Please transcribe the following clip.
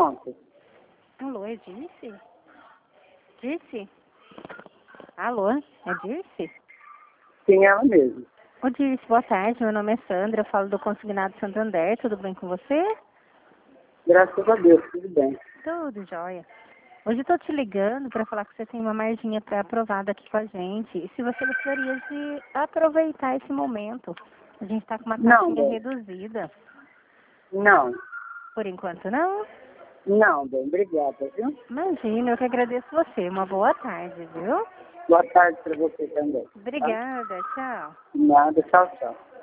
pronto. Alô, é Dirce? Dirce? Alô, é Dirce? Sim, ela mesmo. Ô Dirce, boa tarde, meu nome é Sandra, eu falo do Consignado Santander, tudo bem com você? Graças a Deus, tudo bem. Tudo jóia. Hoje eu tô te ligando para falar que você tem uma marginha pré-aprovada aqui com a gente. E se você gostaria de aproveitar esse momento. A gente tá com uma Não, taxinha bem. reduzida. Não. Por enquanto não? Não, bem. Obrigada, viu? Imagina, eu que agradeço você. Uma boa tarde, viu? Boa tarde para você também. Tá? Obrigada, tchau. Nada, tchau, tchau.